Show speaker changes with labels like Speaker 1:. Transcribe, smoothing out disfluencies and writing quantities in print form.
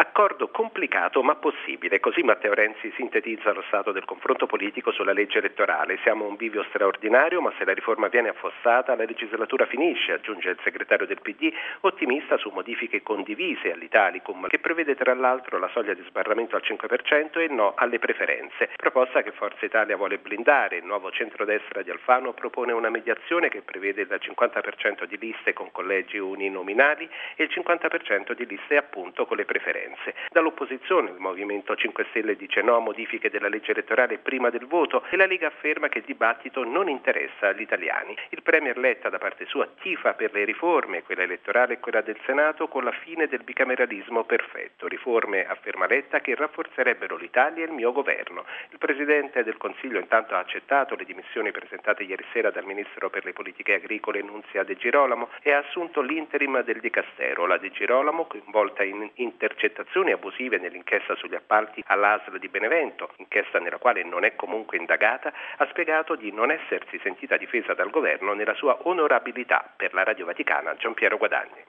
Speaker 1: Accordo complicato ma possibile, così Matteo Renzi sintetizza lo stato del confronto politico sulla legge elettorale. Siamo a un bivio straordinario, ma se la riforma viene affossata la legislatura finisce, aggiunge il segretario del PD, ottimista su modifiche condivise all'Italicum, che prevede tra l'altro la soglia di sbarramento al 5% e no alle preferenze, proposta che Forza Italia vuole blindare. Il nuovo centrodestra di Alfano propone una mediazione che prevede il 50% di liste con collegi uninominali e il 50% di liste appunto con le preferenze. Dall'opposizione il Movimento 5 Stelle dice no a modifiche della legge elettorale prima del voto e la Lega afferma che il dibattito non interessa agli italiani. Il Premier Letta da parte sua tifa per le riforme, quella elettorale e quella del Senato, con la fine del bicameralismo perfetto. Riforme, afferma Letta, che rafforzerebbero l'Italia e il mio governo. Il Presidente del Consiglio intanto ha accettato le dimissioni presentate ieri sera dal Ministro per le politiche agricole Nunzia De Girolamo e ha assunto l'interim del Dicastero. La De Girolamo, coinvolta in intercettazioni abusive nell'inchiesta sugli appalti all'ASL di Benevento, inchiesta nella quale non è comunque indagata, ha spiegato di non essersi sentita difesa dal governo nella sua onorabilità. Per la Radio Vaticana, Giampiero Guadagni.